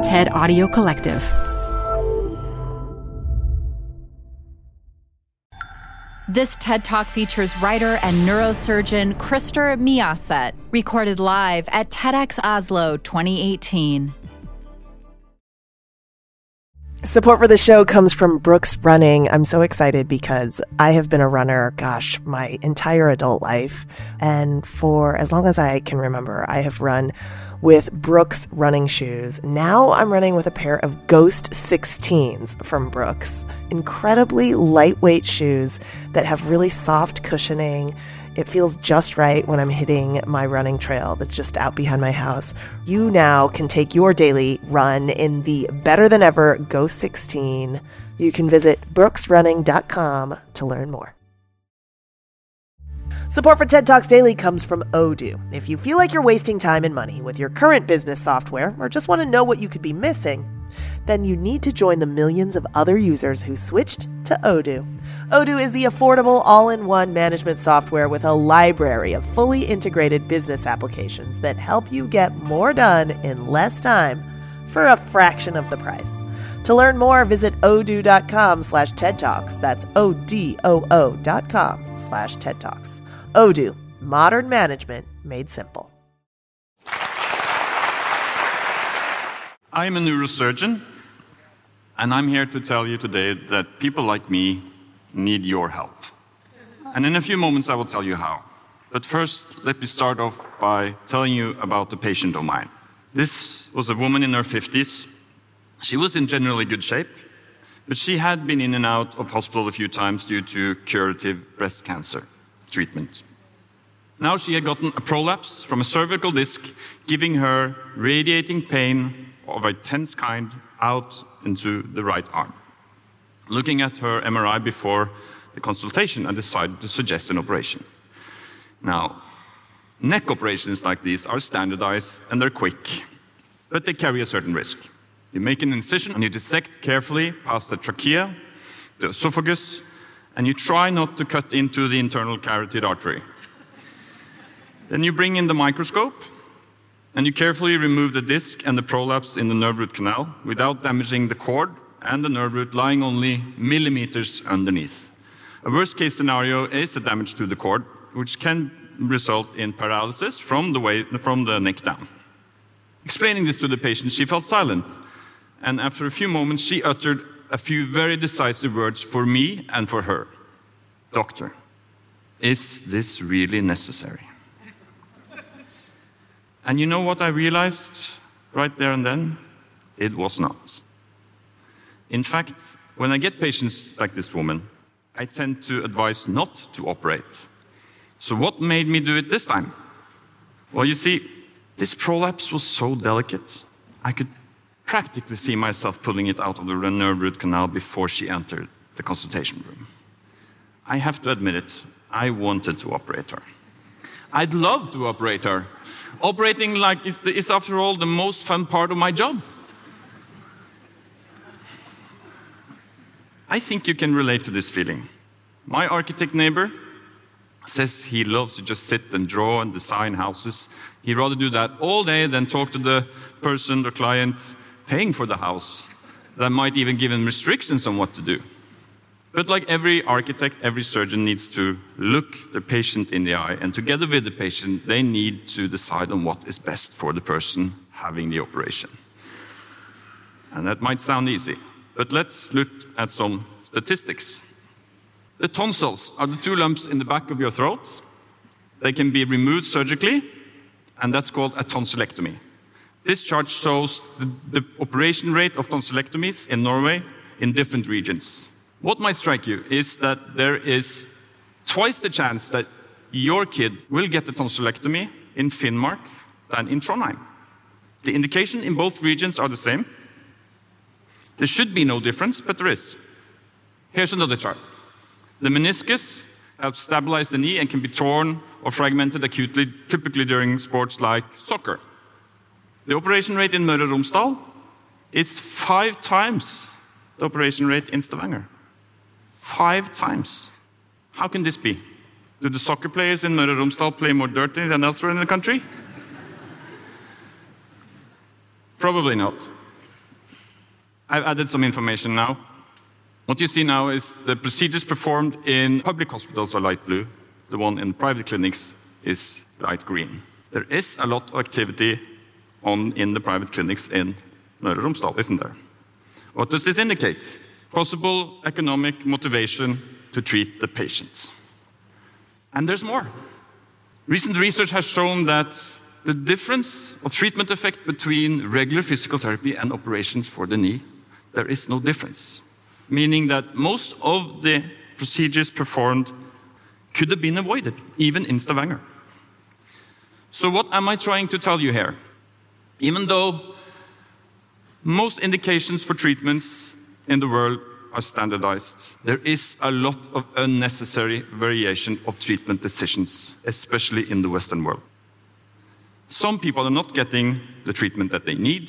TED Audio Collective. This TED Talk features writer and neurosurgeon Christer Miaset, recorded live at TEDx Oslo 2018. Support for the show comes from Brooks Running. I'm so excited because I have been a runner, my entire adult life. And for as long as I can remember, I have run with Brooks running shoes. Now I'm running with a pair of Ghost 16s from Brooks. Incredibly lightweight shoes that have really soft cushioning. It feels just right when I'm hitting my running trail that's just out behind my house. You now can take your daily run in the better than ever Ghost 16. You can visit brooksrunning.com to learn more. Support for TED Talks Daily comes from Odoo. If you feel like you're wasting time and money with your current business software or just want to know what you could be missing, then you need to join the millions of other users who switched to Odoo. Odoo is the affordable all-in-one management software with a library of fully integrated business applications that help you get more done in less time for a fraction of the price. To learn more, visit odoo.com/TED Talks. That's ODOO.com/TED Talks. Odoo, modern management made simple. I'm a neurosurgeon, and I'm here to tell you today that people like me need your help. And in a few moments, I will tell you how. But first, let me start off by telling you about a patient of mine. This was a woman in her 50s. She was in generally good shape, but she had been in and out of hospital a few times due to curative breast cancer treatment. Now she had gotten a prolapse from a cervical disc, giving her radiating pain of a tense kind out into the right arm. Looking at her MRI before the consultation, I decided to suggest an operation. Now, neck operations like these are standardized and they're quick, but they carry a certain risk. You make an incision and you dissect carefully past the trachea, the esophagus, and you try not to cut into the internal carotid artery. Then you bring in the microscope and you carefully remove the disc and the prolapse in the nerve root canal without damaging the cord and the nerve root lying only millimeters underneath. A worst case scenario is a damage to the cord, which can result in paralysis from the neck down. Explaining this to the patient, she felt silent. And after a few moments, she uttered a few very decisive words for me and for her. "Doctor, is this really necessary?" And you know what I realized right there and then? It was not. In fact, when I get patients like this woman, I tend to advise not to operate. So what made me do it this time? Well, you see, this prolapse was so delicate, I could practically see myself pulling it out of the nerve root canal before she entered the consultation room. I have to admit it, I wanted to operate her. I'd love to operate her. Operating is after all, the most fun part of my job. I think you can relate to this feeling. My architect neighbor says he loves to just sit and draw and design houses. He'd rather do that all day than talk to the person, the client, paying for the house. That might even give him restrictions on what to do. But like every architect, every surgeon needs to look the patient in the eye, and together with the patient, they need to decide on what is best for the person having the operation. And that might sound easy, but let's look at some statistics. The tonsils are the two lumps in the back of your throat. They can be removed surgically, and that's called a tonsillectomy. This chart shows the operation rate of tonsillectomies in Norway in different regions. What might strike you is that there is twice the chance that your kid will get the tonsillectomy in Finnmark than in Trondheim. The indication in both regions are the same. There should be no difference, but there is. Here's another chart. The meniscus helps stabilize the knee and can be torn or fragmented acutely, typically during sports like soccer. The operation rate in Møre og Romsdal is 5 times the operation rate in Stavanger. 5 times. How can this be? Do the soccer players in Møre og Romsdal play more dirty than elsewhere in the country? Probably not. I've added some information now. What you see now is the procedures performed in public hospitals are light blue. The one in private clinics is light green. There is a lot of activity in the private clinics in Møre og Romsdal, isn't there? What does this indicate? Possible economic motivation to treat the patients. And there's more. Recent research has shown that the difference of treatment effect between regular physical therapy and operations for the knee, there is no difference. Meaning that most of the procedures performed could have been avoided, even in Stavanger. So what am I trying to tell you here? Even though most indications for treatments in the world are standardized, there is a lot of unnecessary variation of treatment decisions, especially in the Western world. Some people are not getting the treatment that they need,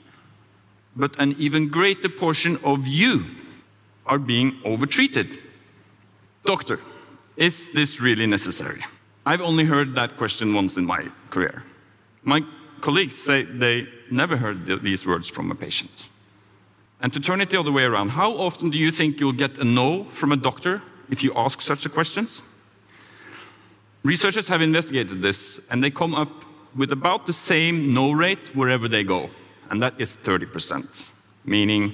but an even greater portion of you are being overtreated. Doctor, is this really necessary? I've only heard that question once in my career. My colleagues say they never heard these words from a patient. And to turn it the other way around, how often do you think you'll get a no from a doctor if you ask such questions? Researchers have investigated this, and they come up with about the same no rate wherever they go, and that is 30%. Meaning,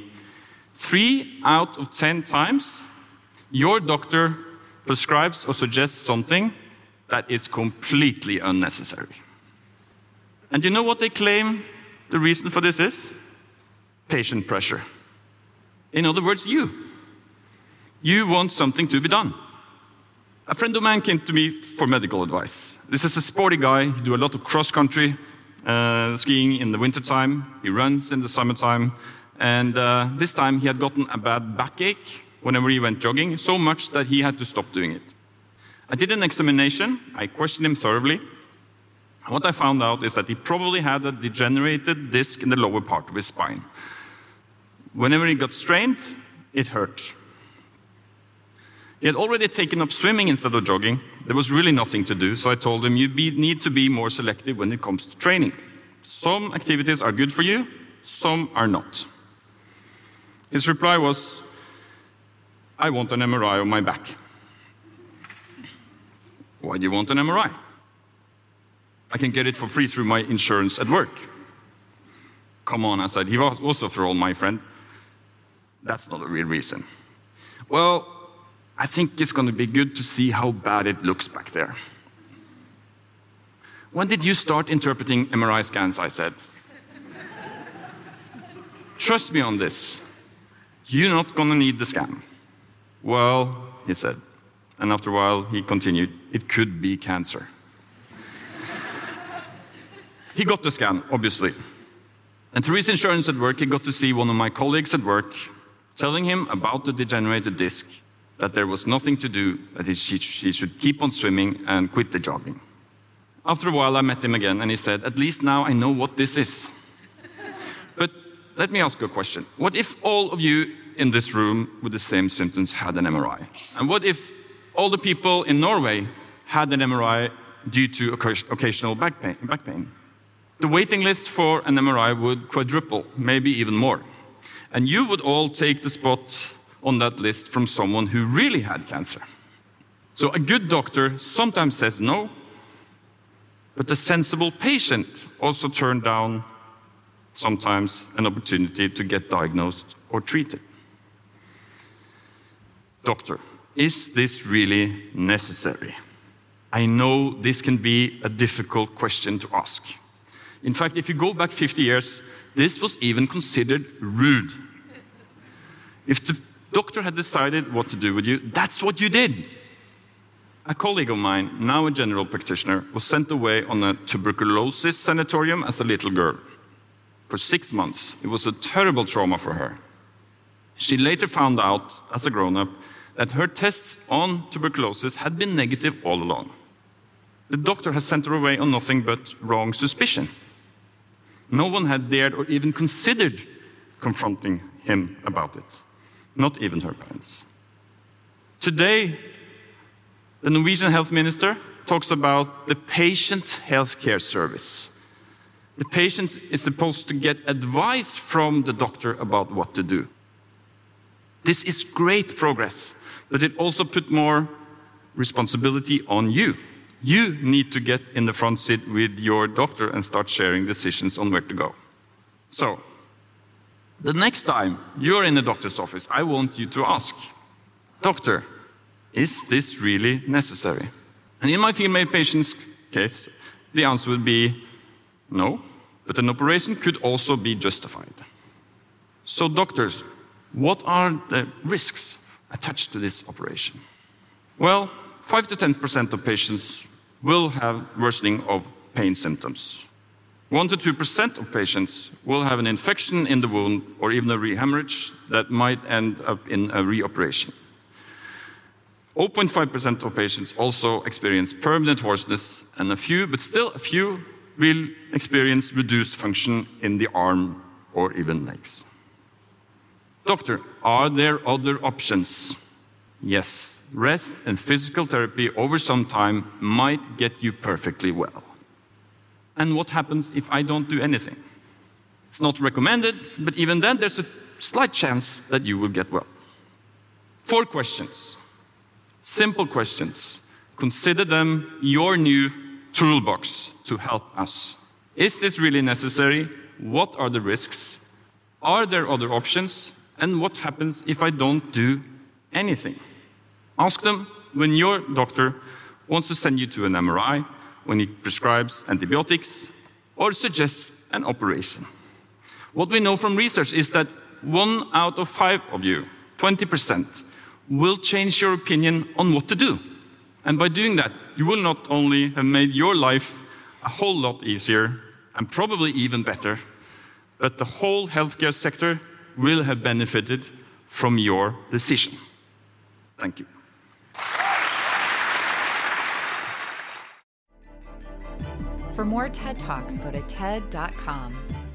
3 out of 10 times, your doctor prescribes or suggests something that is completely unnecessary. And you know what they claim the reason for this is? Patient pressure. In other words, you want something to be done. A friend of mine came to me for medical advice. This is a sporty guy. He does a lot of cross-country skiing in the wintertime. He runs in the summertime. And this time he had gotten a bad backache whenever he went jogging, so much that he had to stop doing it. I did an examination. I questioned him thoroughly. What I found out is that he probably had a degenerated disc in the lower part of his spine. Whenever he got strained, it hurt. He had already taken up swimming instead of jogging. There was really nothing to do, so I told him, you need to be more selective when it comes to training. Some activities are good for you, some are not. His reply was, I want an MRI of my back. Why do you want an MRI? I can get it for free through my insurance at work. Come on, I said. He was also for all my friend. That's not a real reason. Well, I think it's going to be good to see how bad it looks back there. When did you start interpreting MRI scans, I said. Trust me on this. You're not going to need the scan. Well, he said. And after a while, he continued, it could be cancer. He got the scan, obviously. And through his insurance at work, he got to see one of my colleagues at work telling him about the degenerated disc, that there was nothing to do, that he should keep on swimming and quit the jogging. After a while, I met him again, and he said, at least now I know what this is. But let me ask you a question. What if all of you in this room with the same symptoms had an MRI? And what if all the people in Norway had an MRI due to occasional back pain? The waiting list for an MRI would quadruple, maybe even more. And you would all take the spot on that list from someone who really had cancer. So a good doctor sometimes says no, but a sensible patient also turns down sometimes an opportunity to get diagnosed or treated. Doctor, is this really necessary? I know this can be a difficult question to ask. In fact, if you go back 50 years, this was even considered rude. If the doctor had decided what to do with you, that's what you did. A colleague of mine, now a general practitioner, was sent away on a tuberculosis sanatorium as a little girl. For 6 months, it was a terrible trauma for her. She later found out, as a grown-up, that her tests on tuberculosis had been negative all along. The doctor has sent her away on nothing but wrong suspicion. No one had dared or even considered confronting him about it, not even her parents. Today, the Norwegian health minister talks about the patient healthcare service. The patient is supposed to get advice from the doctor about what to do. This is great progress, but it also puts more responsibility on you. You need to get in the front seat with your doctor and start sharing decisions on where to go. So, the next time you're in a doctor's office, I want you to ask, Doctor, is this really necessary? And in my female patient's case, the answer would be no, but an operation could also be justified. So, doctors, what are the risks attached to this operation? Well, 5 to 10% of patients will have worsening of pain symptoms. 1 to 2% of patients will have an infection in the wound or even a rehemorrhage that might end up in a reoperation. 0.5% of patients also experience permanent hoarseness, and a few, but still a few, will experience reduced function in the arm or even legs. Doctor, are there other options? Yes. Rest and physical therapy over some time might get you perfectly well. And what happens if I don't do anything? It's not recommended, but even then there's a slight chance that you will get well. 4 questions. Simple questions. Consider them your new toolbox to help us. Is this really necessary? What are the risks? Are there other options? And what happens if I don't do anything? Ask them when your doctor wants to send you to an MRI, when he prescribes antibiotics, or suggests an operation. What we know from research is that 1 out of 5 of you, 20%, will change your opinion on what to do. And by doing that, you will not only have made your life a whole lot easier, and probably even better, but the whole healthcare sector will have benefited from your decision. Thank you. For more TED Talks, go to TED.com.